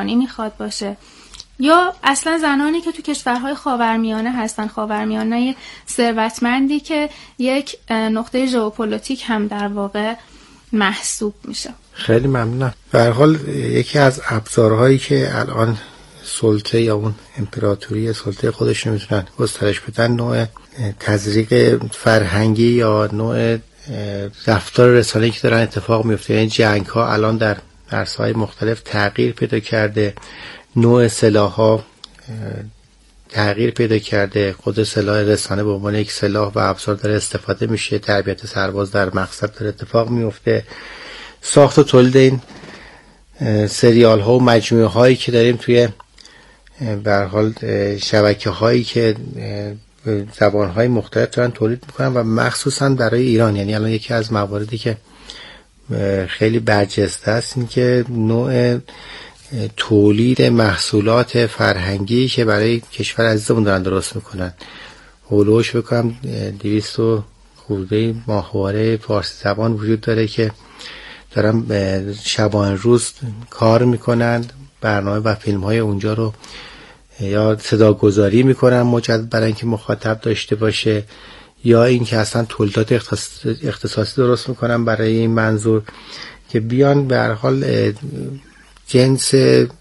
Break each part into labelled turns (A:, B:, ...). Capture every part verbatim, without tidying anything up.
A: جهانی میخواد باشه، یا اصلا زنانی که تو کشورهای خاورمیانه هستن، خاورمیانه ثروتمندی که یک نقطه ژئوپلیتیک هم در واقع محسوب میشه.
B: خیلی ممنونم. به هر حال یکی از ابزارهایی که الان سلطه یا اون امپراتوری سلطه خودش میتونن گسترش بدن نوع تزریق فرهنگی یا نوع رفتار رسانه‌ای که دارن اتفاق میفته. یعنی جنگ ها الان در عرصه‌های مختلف تغییر پیدا کرده، نوع سلاح‌ها تغییر پیدا کرده، خود سلاح رسانه به عنوان یک سلاح و ابزار داره استفاده میشه، تربیت سرباز در مقصد داره اتفاق میفته. ساخت و تولید این سریال ها و مجموعه هایی که داریم توی به هر حال شبکه هایی که زبان های مختلف دارن تولید میکنن و مخصوصا برای ایران. یعنی الان یکی از مواردی که خیلی برجسته است این که نوع تولید محصولات فرهنگی که برای کشور عزیزمون دارن درست میکنن. هولوش بکنم دویست و خورده ماهواره فارسی زبان وجود داره که دارن شبان روز کار میکنن، برنامه و فیلم های اونجا رو یا صداگذاری میکنن مجدد برای اینکه مخاطب داشته باشه، یا اینکه اصلا تولیدات اختصاصی درست میکنن برای این منظور که بیان به هر حال جنس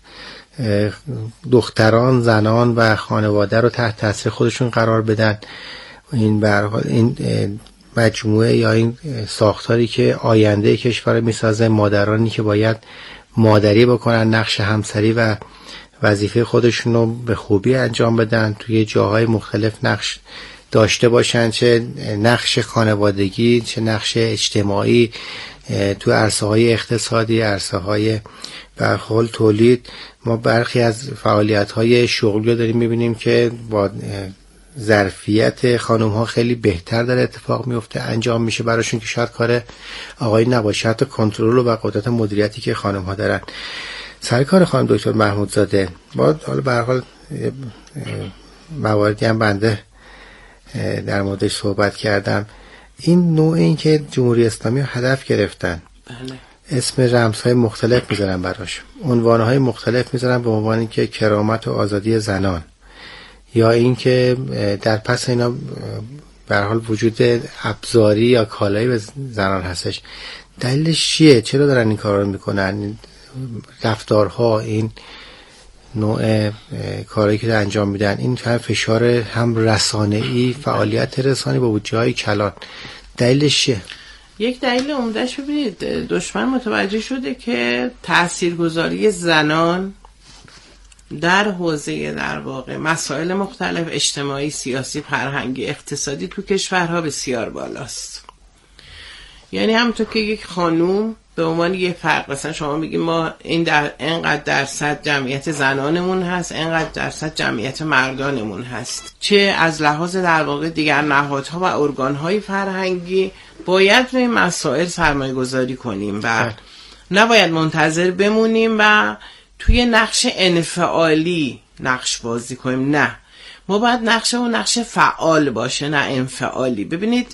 B: دختران، زنان و خانواده رو تحت تاثیر خودشون قرار بدن. این به هر حال این مجموعه یا این ساختاری که آینده کشور میسازه، مادرانی که باید مادری بکنن، نقش همسری و وظیفه خودشون رو به خوبی انجام بدن، توی جاهای مختلف نقش داشته باشن، چه نقش خانوادگی چه نقش اجتماعی، تو عرصه های اقتصادی، عرصه های به هر حال تولید. ما برخی از فعالیت های شغلی رو داریم میبینیم که با ظرفیت خانم ها خیلی بهتر داره اتفاق میفته، انجام میشه براشون که شاید کار آقای نباشه، حتی کنترل و قدرت مدیریتی که خانم ها دارن. سرکار خانم دکتر محمودزاده، با حالا به هر حال مواردی هم بنده در موردش صحبت کردم، این نوع این که جمهوری اسلامی هدف گرفتن، بله. اسم رمزهای مختلف میذارن براش، عنوانهای مختلف میذارن به عنوان اینکه کرامت و آزادی زنان، یا اینکه در پس اینا به هر حال وجود ابزاری یا کالایی به زنان هستش. دلیلش چیه؟ چرا دارن این کارا رو میکنن؟ رفتارها، این نوع کاری که انجام میدن، این فشار هم رسانه‌ای، فعالیت رسانه‌ای با جای کلان، دلیلش چیه؟
C: یک دلیل عمدهش ببینید دشمن متوجه شده که تاثیرگذاری زنان در حوزه در واقع مسائل مختلف اجتماعی، سیاسی، فرهنگی، اقتصادی تو کشورها بسیار بالاست. یعنی همونطور که یک خانوم به عنوان یه فرق، مثلا شما میگید ما این در اینقدر درصد جمعیت زنانمون هست، اینقدر درصد جمعیت مردانمون هست، چه از لحاظ در واقع دیگر نهادها و ارگانهای فرهنگی باید روی مسائل سرمایه گذاری کنیم و نباید منتظر بمونیم و توی نقش انفعالی نقش بازی کنیم. نه، ما باید نقشمون نقش فعال باشه، نه انفعالی. ببینید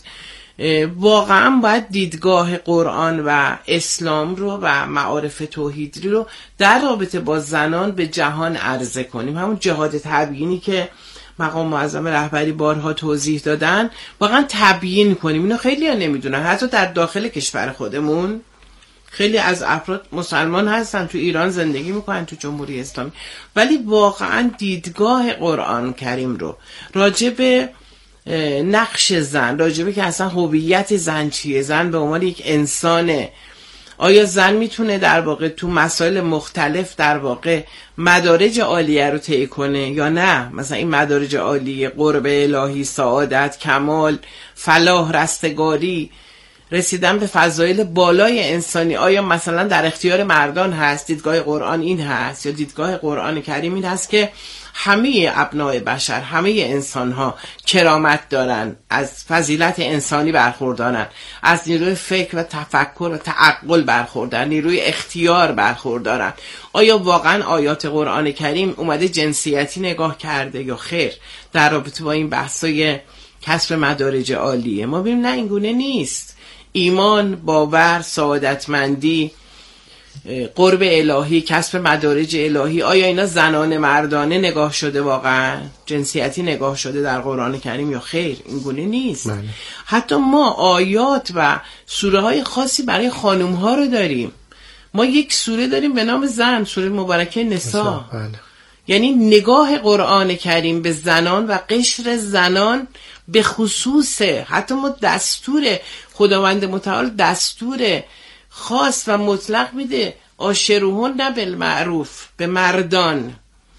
C: واقعا باید دیدگاه قرآن و اسلام رو و معارف توحیدی رو در رابطه با زنان به جهان عرضه کنیم. همون جهاد تبیینی که مقام معظم رهبری بارها توضیح دادن، واقعا تبیین کنیم. اینو خیلی ها نمیدونن، حتی در داخل کشور خودمون خیلی از افراد مسلمان هستن، تو ایران زندگی میکنن، تو جمهوری اسلامی، ولی واقعا دیدگاه قرآن کریم رو راجع به نقش زن، راجبه که اصلا هویت زن چیه، زن به عنوان یک انسانه، آیا زن میتونه در واقع تو مسائل مختلف در واقع مدارج عالیه رو طی کنه یا نه؟ مثلا این مدارج عالیه، قرب الهی، سعادت، کمال، فلاح، رستگاری، رسیدن به فضایل بالای انسانی، آیا مثلا در اختیار مردان هست؟ دیدگاه قرآن این هست، یا دیدگاه قرآن کریم این هست که همه ابناء بشر، همه انسان ها کرامت دارن، از فضیلت انسانی برخوردارن، از نیروی فکر و تفکر و تعقل برخوردارن، نیروی اختیار برخوردارن. آیا واقعا آیات قرآن کریم اومده جنسیتی نگاه کرده یا خیر در رابطه با این بحثای کسب مدارج عالیه؟ ما ببینیم نه، این گونه نیست. ایمان، باور، سعادتمندی، قرب الهی، کسب مدارج الهی، آیا اینا زنانه مردانه نگاه شده، واقعا جنسیتی نگاه شده در قرآن کریم یا خیر؟ این گونه نیست. بله. حتی ما آیات و سوره های خاصی برای خانوم ها رو داریم. ما یک سوره داریم به نام زن، سوره مبارکه نساء. بله. یعنی نگاه قرآن کریم به زنان و قشر زنان به خصوصه. حتی ما دستور خداوند متعال دستور خاص و مطلق میده، عاشروهن بالمعروف، به مردان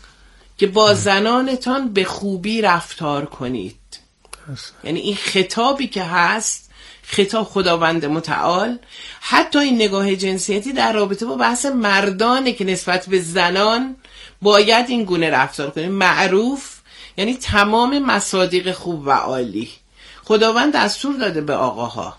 C: که با زنانتان به خوبی رفتار کنید. یعنی این خطابی که هست، خطاب خداوند متعال، حتی این نگاه جنسیتی در رابطه با بحث مردانه که نسبت به زنان باید این گونه رفتار کنید. معروف یعنی تمام مصادیق خوب و عالی. خداوند دستور داده به آقاها،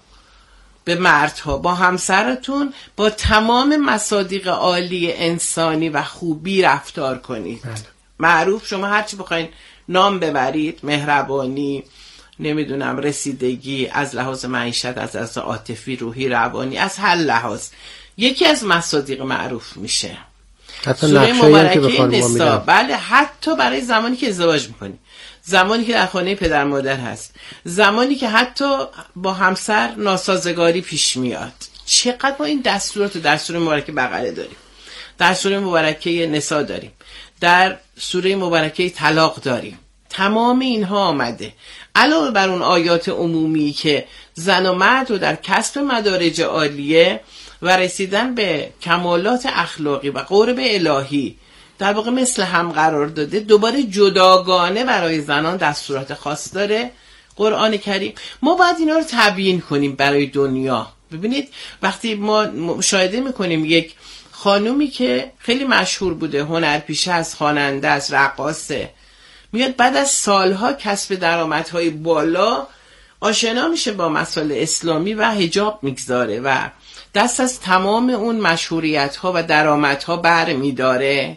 C: به مردها، با همسرتون با تمام مصادیق عالی انسانی و خوبی رفتار کنید. بله. معروف شما هرچی بخواین نام ببرید، مهربانی، نمیدونم رسیدگی، از لحاظ معیشت، از لحاظ عاطفی، روحی، روانی، از هر لحاظ یکی از مصادیق معروف میشه.
B: حتی سوره مبارکه نساء،
C: بله، حتی برای زمانی که ازدواج میکنی، زمانی که در خانه پدر مادر هست، زمانی که حتی با همسر ناسازگاری پیش میاد. چقدر ما این دستورات در سوره مبارکه بقره داریم، در سوره مبارکه نساء داریم، در سوره مبارکه طلاق داریم. تمام اینها آمده علاوه بر اون آیات عمومی که زن و مرد رو در کسب مدارج عالیه و رسیدن به کمالات اخلاقی و قرب الهی در واقع مثل هم قرار داده. دوباره جداگانه برای زنان دستورات خاص داره قرآن کریم. ما باید اینا رو تبیین کنیم برای دنیا. ببینید وقتی ما مشاهده میکنیم یک خانومی که خیلی مشهور بوده، هنرپیشه است، خواننده است، رقاصه، میاد بعد از سالها کسب درآمدهای بالا آشنا میشه با مسائل اسلامی و حجاب میگذاره و دست از تمام اون مشهوریت ها و درآمد ها بر میداره.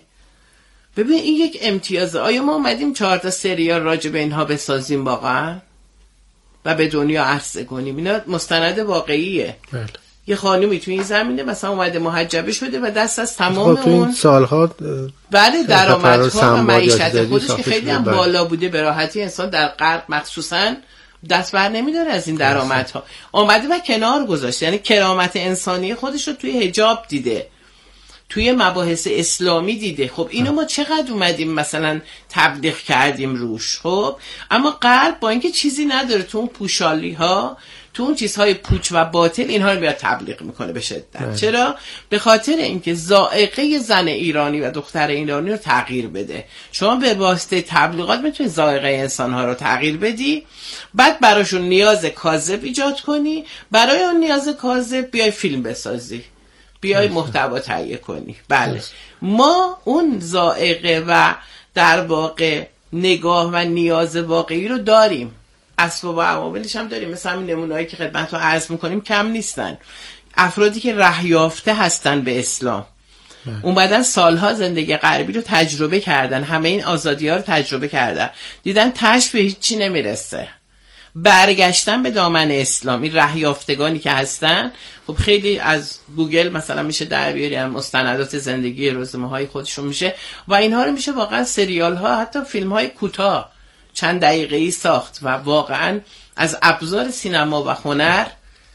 C: ببین این یک امتیازه. آیا ما اومدیم چهار تا سریال راجع به اینها بسازیم واقعا و به دنیا عرضه کنیم؟ اینا مستند واقعیه. بله. یه خانومی تو این زمینه مثلا اومده محجبه شده و دست از تمام اون
B: سالها
C: بله درآمدها و معیشت خودش که خیلی هم بالا بوده، به راحتی انسان در غرب مخصوصا دست بر نمیداره از این درآمدها، اومده و کنار گذاشته. یعنی کرامت انسانی خودش رو توی حجاب دیده، توی مباحث اسلامی دیده. خب اینو ما چقدر اومدیم مثلا تبلیغ کردیم روش. خب اما غرب با اینکه چیزی نداره تو اون پوشالی ها، تو اون چیزهای پوچ و باطل، اینها رو بیاد تبلیغ میکنه به شدت. چرا؟ به خاطر اینکه ذائقه زن ایرانی و دختر ایرانی رو تغییر بده. شما به واسطه تبلیغات میتونی ذائقه انسانها رو تغییر بدی، بعد براشون نیاز کاذب ایجاد کنی، برای اون نیاز کاذب بیای فیلم بسازی، بیای محتوا تهیه کنی. بله ما اون ذائقه و در واقع نگاه و نیاز واقعی رو داریم، اسباب و عواملش هم داریم. مثل همین نمونه‌هایی که خدمت رو عرض میکنیم کم نیستن. افرادی که راه یافته هستن به اسلام، اومدن سالها زندگی غربی رو تجربه کردن، همه این آزادی ها رو تجربه کردن، دیدن تاش به هیچی نمیرسه، برگشتن به دامن اسلام. این راه یافتگانی که هستن، خب خیلی از گوگل مثلا میشه در بیاری هم مستندات زندگی روزمره‌های خودشون میشه و اینها رو میشه واقعا سریال ها، حتی فیلم های کوتاه چند دقیقه‌ای ساخت و واقعا از ابزار سینما و هنر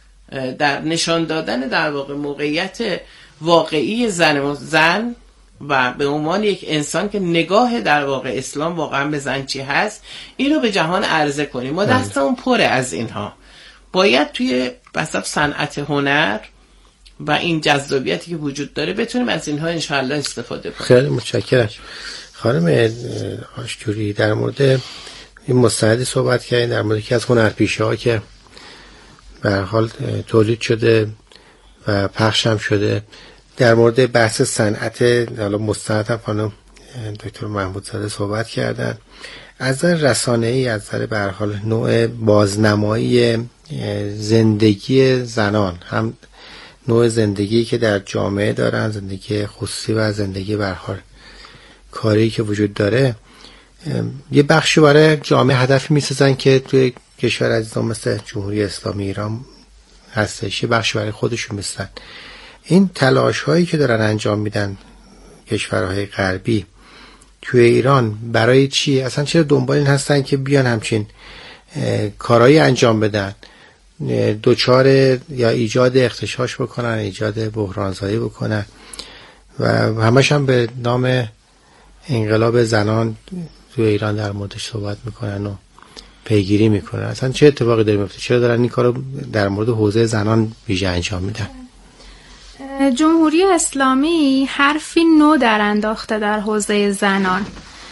C: در نشان دادن در واقع موقعیت واقعی زن و زن و به عنوان یک انسان که نگاه در واقع اسلام واقعا به زن چی هست، این رو به جهان عرضه کنیم. ما دستمون پره از اینها. باید توی بساط صنعت هنر و این جذابیتی که وجود داره بتونیم از اینها انشاءالله استفاده کنیم.
B: خیلی متشکرم خانم آشجوری. در مورد این مستندی صحبت کردین، در مورد که از هنرپیشه ها که به هر حال تولید شده و پخش هم شده. در مورد بحث صنعت حالا مستند هم خانم دکتر محمودزاده صحبت کردن. از نظر رسانه‌ای، از نظر به هر حال نوع بازنمایی زندگی زنان، هم نوع زندگی که در جامعه دارن، زندگی خصوصی و زندگی به هر حال کاری که وجود داره، یه بخشی برای جامعه هدفی می‌سازن که توی کشور عزیزم مثل جمهوری اسلامی ایران هستش، یه بخشی برای خودشون می‌سازن. این تلاش هایی که دارن انجام میدن کشورهای غربی توی ایران برای چی؟ اصلا چرا دنبال این هستن که بیان همچین کارهایی انجام بدن، دوچار یا ایجاد اختشاش بکنن، ایجاد بحرانزایی بکنن و همش هم به نام انقلاب زنان توی ایران در موردش صحبت میکنن و پیگیری میکنن؟ اصلا چه اتفاقی داره میفته؟ چرا دارن این کارو در مورد حوزه زنان ویژه انجام میدن؟
A: جمهوری اسلامی حرفی نو در انداخته در حوزه زنان.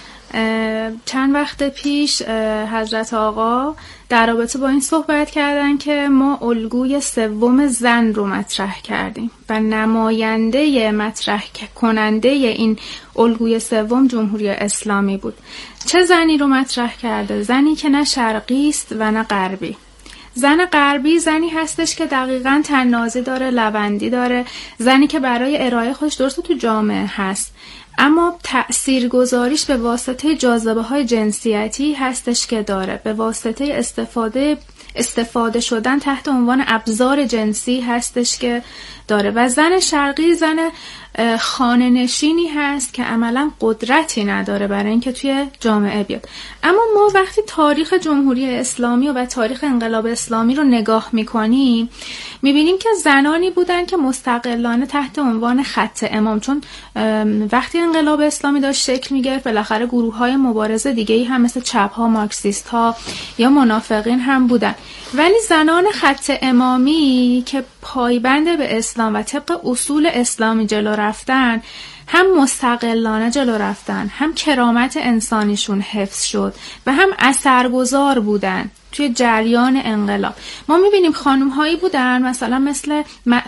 A: چند وقت پیش حضرت آقا در رابطه با این صحبت کردن که ما الگوی سوم زن رو مطرح کردیم و نماینده مطرح کننده این الگوی سوم جمهوری اسلامی بود. چه زنی رو مطرح کرده؟ زنی که نه شرقی است و نه غربی. زن غربی زنی هستش که دقیقاً طنازی داره، لبندی داره، زنی که برای ارائه خودش درست تو جامعه هست، اما تأثیرگذاریش به واسطه جاذبه های جنسیتی هستش که داره، به واسطه استفاده استفاده شدن تحت عنوان ابزار جنسی هستش که داره. و زن شرقی زن خانه نشینی هست که عملا قدرتی نداره برای اینکه توی جامعه بیاد. اما ما وقتی تاریخ جمهوری اسلامی و, و تاریخ انقلاب اسلامی رو نگاه میکنیم میبینیم که زنانی بودن که مستقلانه تحت عنوان خط امام، چون وقتی انقلاب اسلامی داشت شکل میگرفت بالاخره گروه های مبارزه دیگه ای هم مثل چپ ها، مارکسیست ها یا منافقین هم بودن، ولی زنان خط امامی که پایبند به اسلام و طبق اصول اسلامی جلو رفتن، هم مستقلانه جلو رفتن، هم کرامت انسانیشون حفظ شد و هم اثرگذار بودن توی جریان انقلاب. ما میبینیم خانم هایی بودن مثلا مثل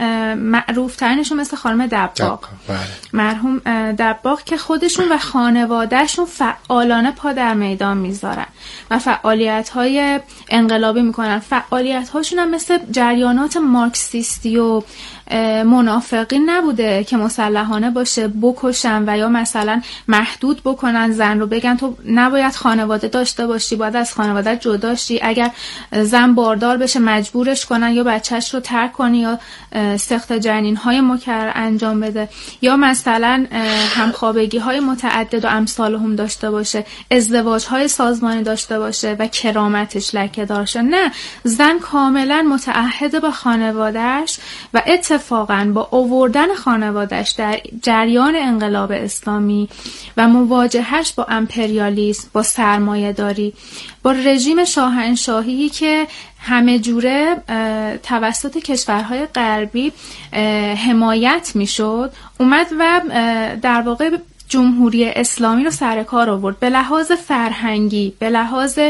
A: معروف ترینشون مثل خانم دباغ، مرحوم دباغ، که خودشون و خانوادهشون فعالانه پا در میدان میذارن و فعالیت های انقلابی میکنن. فعالیت هاشون هم مثل جریانات مارکسیستی و منافقین نبوده که مسلحانه باشه بکشن و یا مثلا محدود بکنن زن رو، بگن تو نباید خانواده داشته باشی، باید از خانواده جدا شی، اگر زن باردار بشه مجبورش کنن یا بچهش رو ترک کنی یا سخت جنین های مکرر انجام بده، یا مثلا همخوابگی های متعدد و امثال هم داشته باشه، ازدواج های سازمانی داشته باشه و کرامتش لکه دار شه. نه، زن کاملا متعهد به خانوادهش و اتفاقا با آوردن خانوادهش در جریان انقلاب اسلامی و مواجهش با امپریالیسم، با سرمایه‌داری، با رژیم شاهنشاهی که همه جوره توسط کشورهای غربی حمایت میشد، اومد و در واقع جمهوری اسلامی رو سر کار آورد به لحاظ فرهنگی، به لحاظ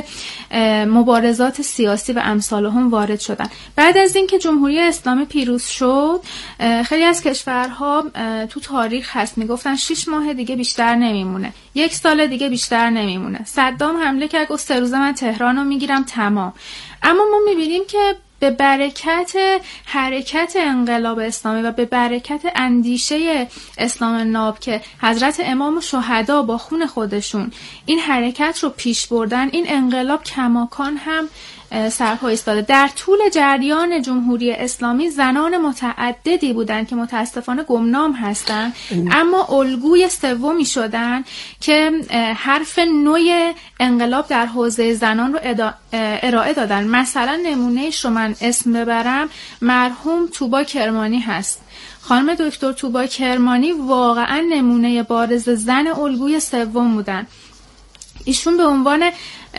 A: مبارزات سیاسی و امثال هم وارد شدن. بعد از اینکه جمهوری اسلامی پیروز شد، خیلی از کشورها تو تاریخ هست میگفتن شش ماه دیگه بیشتر نمیمونه، یک سال دیگه بیشتر نمیمونه. صدام حمله کرد، گفت سه روزه من تهران رو میگیرم تمام. اما ما میبینیم که به برکت حرکت انقلاب اسلامی و به برکت اندیشه اسلام ناب که حضرت امام و شهدا با خون خودشون این حرکت رو پیش بردن، این انقلاب کماکان هم سرپا ایستاده. در طول جریان جمهوری اسلامی زنان متعددی بودن که متاسفانه گمنام هستن، اما الگوی سومی شدن که حرف نوع انقلاب در حوزه زنان رو ارائه دادن. مثلا نمونهش رو من اسم ببرم، مرحوم طوبا کرمانی هست. خانم دکتر طوبا کرمانی واقعا نمونه بارز زن الگوی سوم بودن. ایشون به عنوان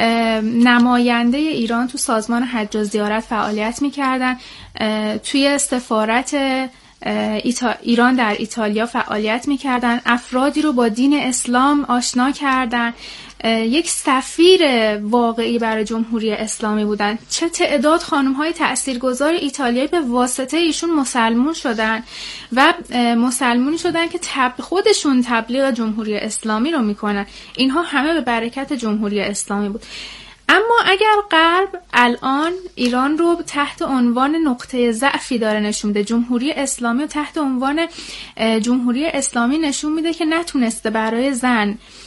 A: نماینده ایران تو سازمان حج و زیارت فعالیت می‌کردن، توی سفارت ایران در ایتالیا فعالیت می‌کردن، افرادی رو با دین اسلام آشنا کردن، یک سفیر واقعی برای جمهوری اسلامی بودن. چه تعداد خانم‌های تاثیرگذار ایتالیایی به واسطه ایشون مسلمون شدن و مسلمونی شدن که تب خودشون تبلیغ جمهوری اسلامی رو میکنن. اینها همه به برکت جمهوری اسلامی بود. اما اگر غرب الان ایران رو تحت عنوان نقطه ضعفی داره نشون میده، جمهوری اسلامی رو تحت عنوان جمهوری اسلامی نشون میده که نتونسته برای زن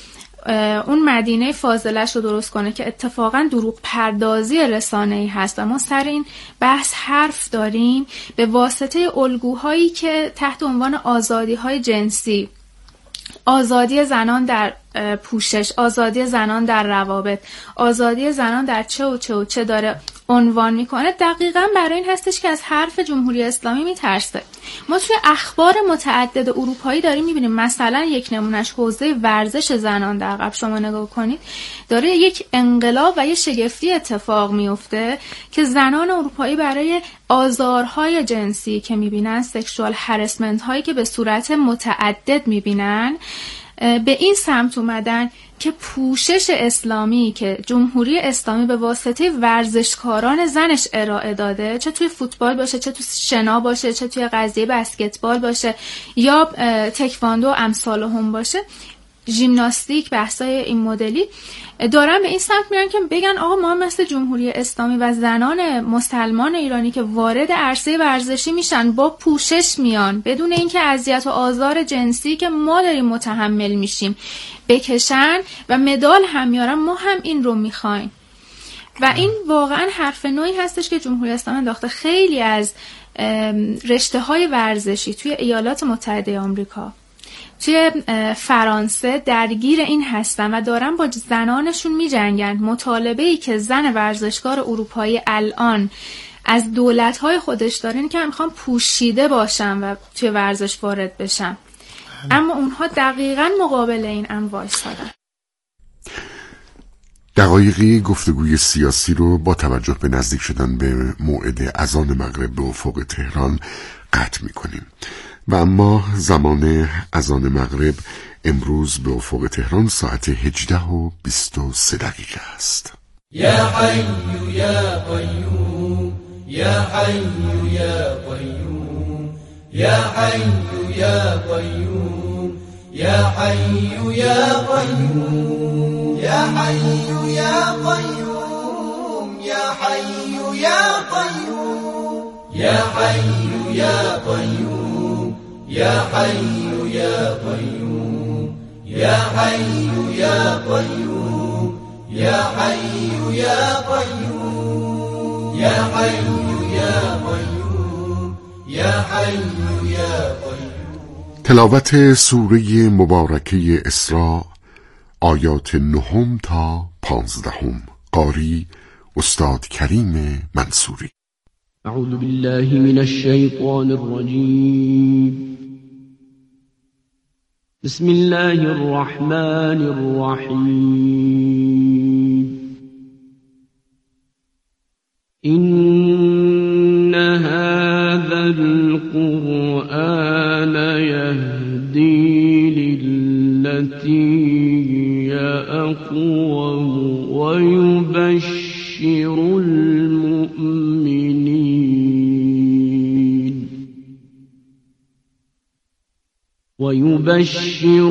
A: اون مدینه فاضلش رو درست کنه که اتفاقا دروغ پردازی رسانه‌ای هست و ما سر این بحث حرف داریم به واسطه الگوهایی که تحت عنوان آزادی‌های جنسی، آزادی زنان در پوشش، آزادی زنان در روابط، آزادی زنان در چه و چه و چه داره عنوان میکنه، دقیقاً برای این هستش که از حرف جمهوری اسلامی میترسه. ما توی اخبار متعدد اروپایی داریم میبینیم، مثلا یک نمونش حوزه ورزش زنان در غرب شما نگاه کنید، داره یک انقلاب و یک شگفتی اتفاق میفته که زنان اروپایی برای آزارهای جنسی که میبینن، سکشوال هراسمنت هایی که به صورت متعدد میبینن، به این سمت اومدن که پوشش اسلامی که جمهوری اسلامی به واسطه ورزشکاران زنش ارائه داده، چه توی فوتبال باشه، چه توی شنا باشه، چه توی قضیه بسکتبال باشه یا تکواندو و امثال هم باشه، ژیمناستیک، بحثای این مدلی، دارن به این سمت میرن که بگن آقا ما مثل جمهوری اسلامی و زنان مسلمان ایرانی که وارد عرصه ورزشی میشن با پوشش میان بدون اینکه اذیت و آزار جنسی که ما داریم متحمل میشیم بکشن و مدال هم میارن، ما هم این رو میخوایم. و این واقعا حرف نوعی هستش که جمهوری اسلامی انداخته. خیلی از رشته های ورزشی توی ایالات متحده آمریکا، توی فرانسه درگیر این هستن و دارن با زنانشون می جنگن. مطالبه‌ای که زن ورزشکار اروپایی الان از دولت‌های خودش داره اینه که میخوان پوشیده باشن و توی ورزش وارد بشن، اما اونها دقیقاً مقابل این امر وایسادن.
D: دقایقی گفتگوی سیاسی رو با توجه به نزدیک شدن به موعد اذان مغرب به افق تهران قطع می‌کنیم و اما زمان اذان مغرب امروز به افق تهران ساعت هجده و بیست و سه دقیقه است.
E: یا حی یا قیوم یا حی یا قیوم یا حی یا قیوم یا حی یا قیوم یا حی یا قیوم یا حی یا قیوم یا حی یا قیوم یا حی یا قیوم یا حی یا قیوم یا حی یا قیوم یا حی یا قیوم یا حی یا قیوم.
D: تلاوت سوره مبارکه اسراء، آیات نهم تا پانزدهم. قاری استاد کریم منصوری.
F: اعوذ بالله من الشیطان الرجیم. بسم الله الرحمن الرحیم. إن هذا القرآن يهدي للتي هي أقوم ويبشر المؤمنين ويبشر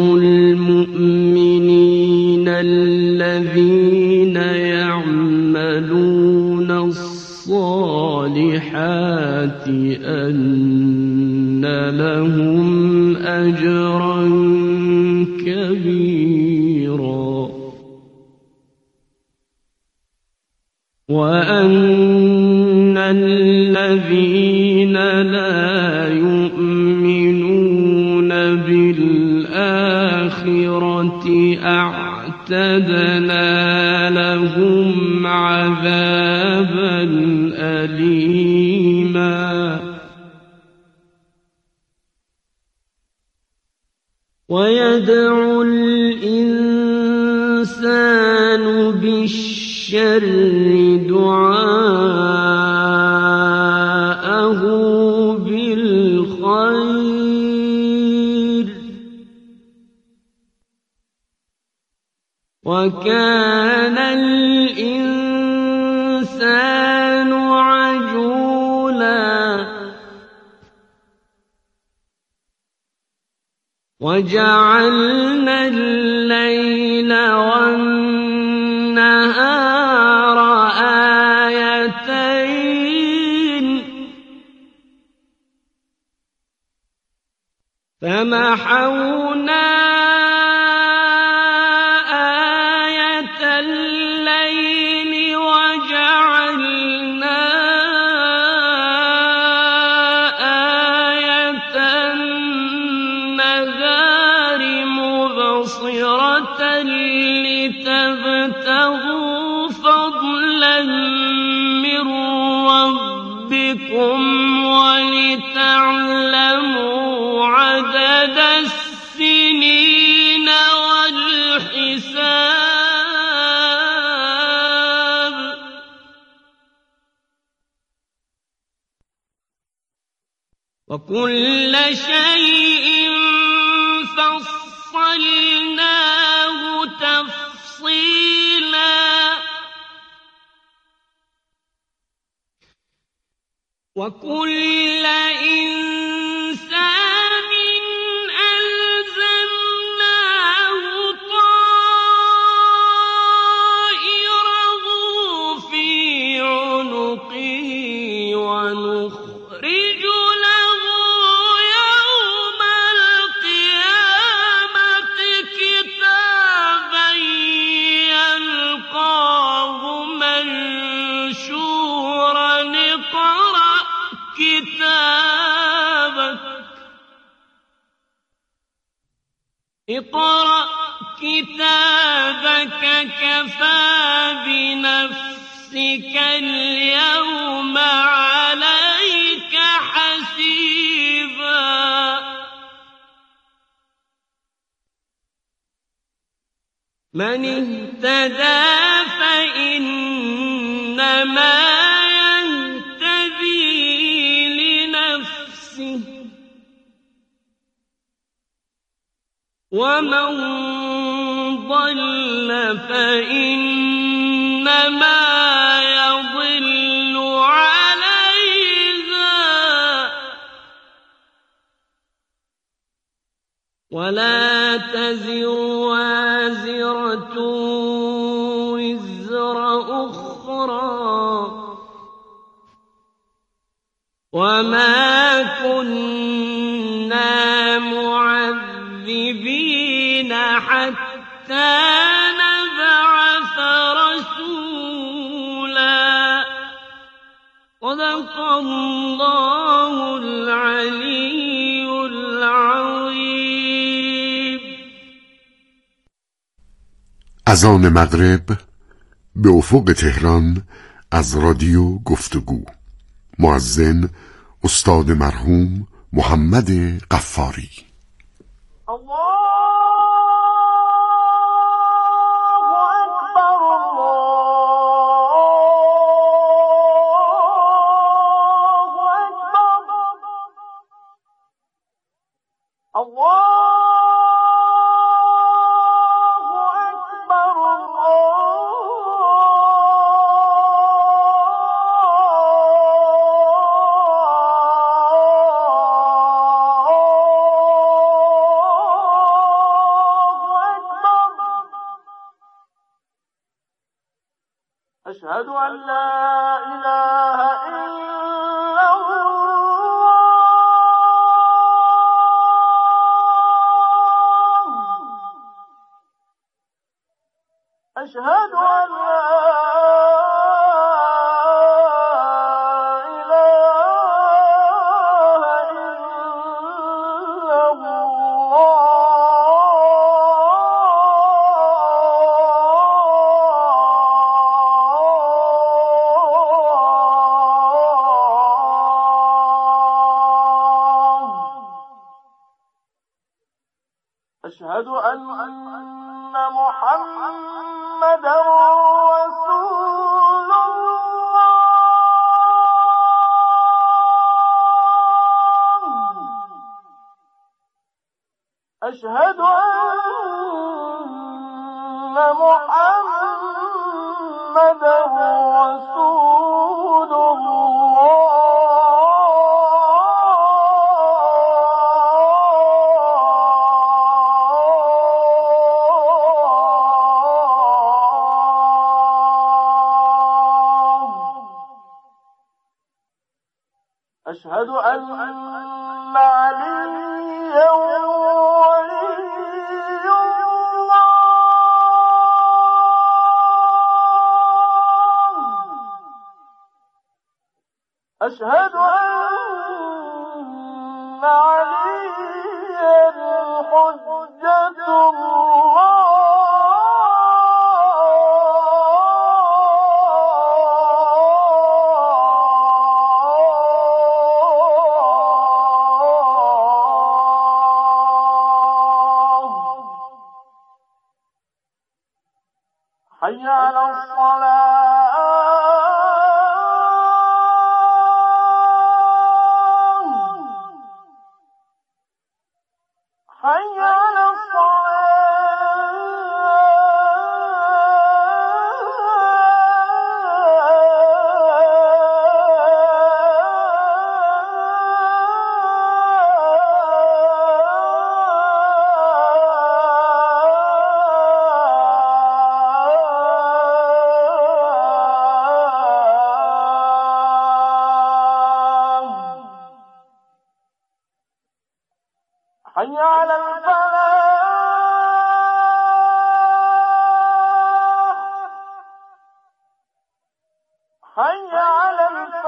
F: المؤمنين الذين يعملون الصالحات أن لهم أجرا كبيرا وأن الذين لا يؤمنون بالآخرة أعتدنا لهم عذابا أليما ويدعو الإنسان بالشر دعاءه بالخير وكان الإنسان عجولا وجعلنا الليل والنهار آيتين فمحونا لتبتغوا فضلا من ربكم ولتعلموا عدد السنين والحساب وكل شيء فصلناه تفصيلا وكل إنسان ألزمناه طائره في عنقه ونخرج له يوم القيامة كتابا يلقاه منشورا اقرأ كتابك اقرأ كتابك كفى بنفسك اليوم عليك حسيبا من اهتدى فإنما ومن ضل فإنما يضل عليها ولا تزر وازرة وزر أخرى وما كنا معذبين حتى نبعث رسولا صدق الله العلي العظيم.
D: اذان مغرب به افق تهران از رادیو گفتگو. مؤذن استاد مرحوم محمد غفاری.
G: أشهد أن لا إله إلا الله أشهد أن لا أشهد أن محمدا رسول الله أشهد أن محمدا رسول الله أشهد أن عليا ولي الله أشهد أن عليا حجة الله حي على الصلاة حي على حي على الفلاح حي على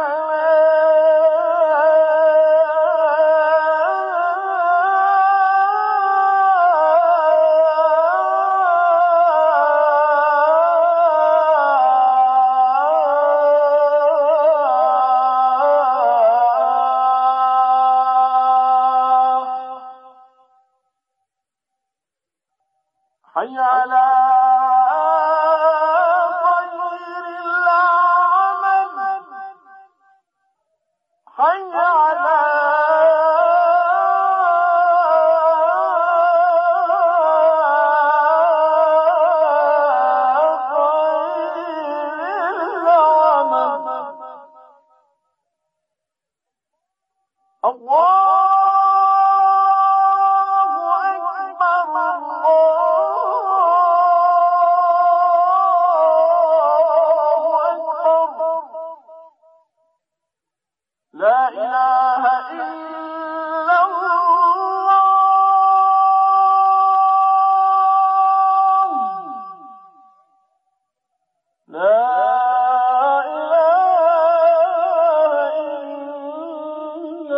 G: حي على خير العمل حي على خير العمل الله لا إله إلا الله لا إله إلا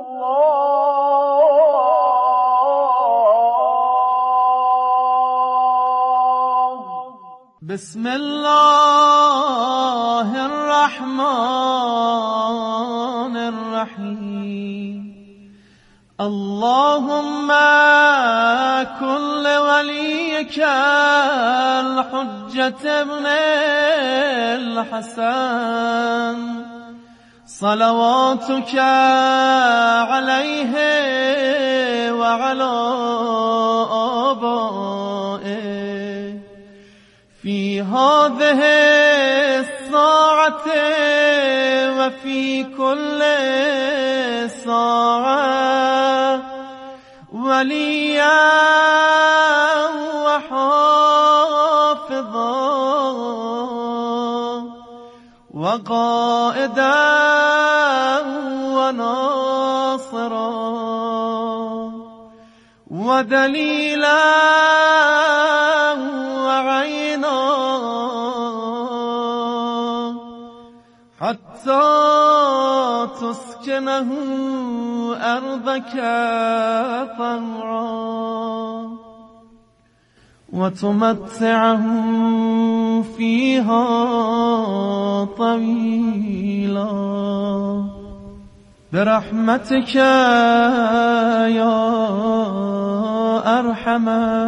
G: الله بسم الله الرحمن الرحيم اللهم كن لوليك الحجة ابن الحسن صلواتك عليه وعلى آبائه في هذه الساعة وفي كل ساعة وليا وحافظا وقائدا وناصرا ودليلا وعينا حتى تسكنه أرضك طوعا وتمتعه فيها طويلا برحمتك يا أرحم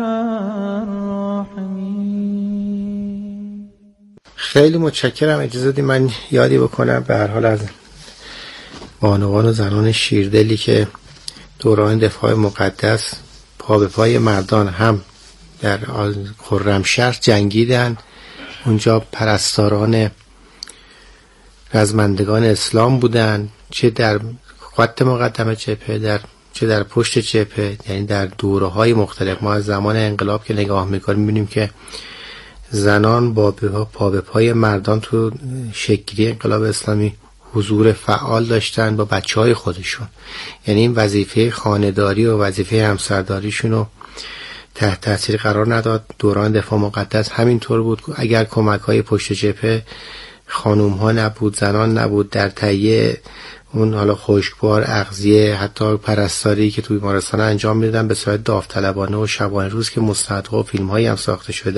G: الراحمين.
B: خیلی متشکرم. اجازه بدید من یادی بکنم به هر حال از بانوان و زنان شیردلی که دوران دفاع مقدس پا به پای مردان هم در خرمشهر جنگیدن. اونجا پرستاران رزمندگان اسلام بودن، چه در خط مقدم جبهه در چه در پشت جبهه، یعنی در دوره‌های مختلف. ما از زمان انقلاب که نگاه می‌کنیم می‌بینیم که زنان با پا به پای مردان تو شکلی انقلاب اسلامی حضور فعال داشتن با بچه‌های خودشون. یعنی این وظیفه خانه‌داری و وظیفه همسرداریشون رو تحت تاثیر قرار نداد. دوران دفاع مقدس همینطور بود. اگر کمک‌های پشت جبهه خانوم‌ها نبود، زنان نبود در تهیه اون حالا خشکبار، اغذیه، حتی پرستاری که توی بیمارستان انجام میدادن به صورت داوطلبانه و شبانه روز که مستندها و فیلم‌هایی هم ساخته شده